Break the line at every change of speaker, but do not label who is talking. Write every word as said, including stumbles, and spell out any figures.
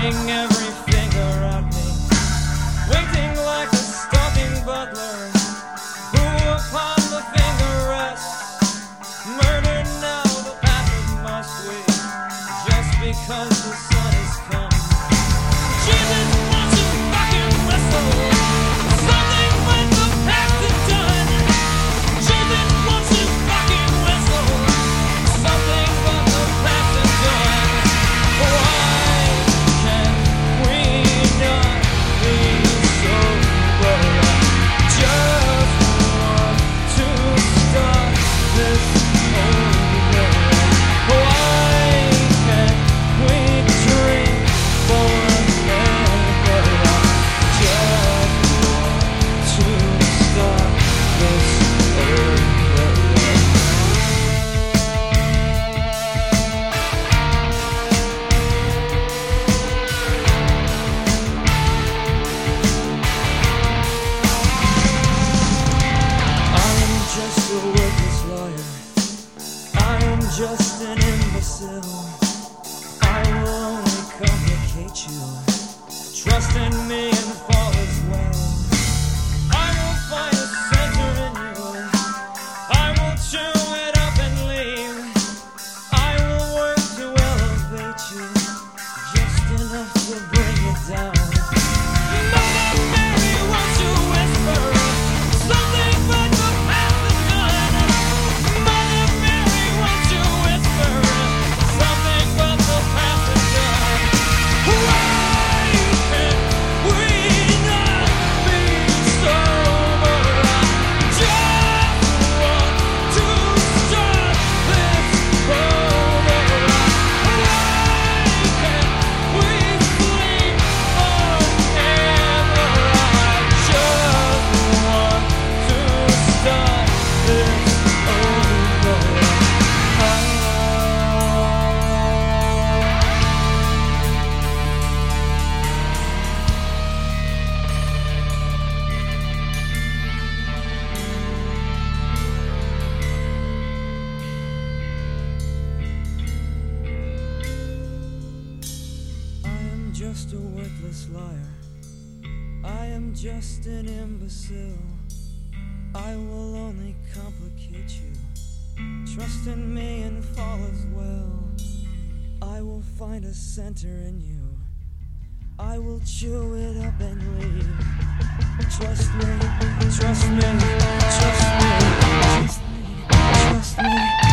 pointing every finger at me, waiting like a stalking butler, who upon the finger rests, murder now the path of my sweet, just because the sun has come. Jesus wants to fucking wrestle something when the past is done. Jesus wants to fucking wrestle something but the past is done. Why can we not be sober? Just want to start this over. Why can't we dream forever? Just want to start this over. I am just a worthless liar. I am just an imbecile. I will only complicate you. Trust in me and fall as well. I will find a center in you. I will chew it up and leave. I will work to elevate you, just enough to bring you down. Mother Mary, won't you whisper something but the past is done? Mother Mary, won't you whisper something but the past is done? Why can't we not be sober? Just want to start this over. Why can't we sleep forever? I just want to start this over. I am just a worthless liar. I am just an imbecile. I will only complicate you. Trust in me and fall as well. I will find a center in you. I will chew it up and leave. Trust me, trust me, trust me, trust me, trust me.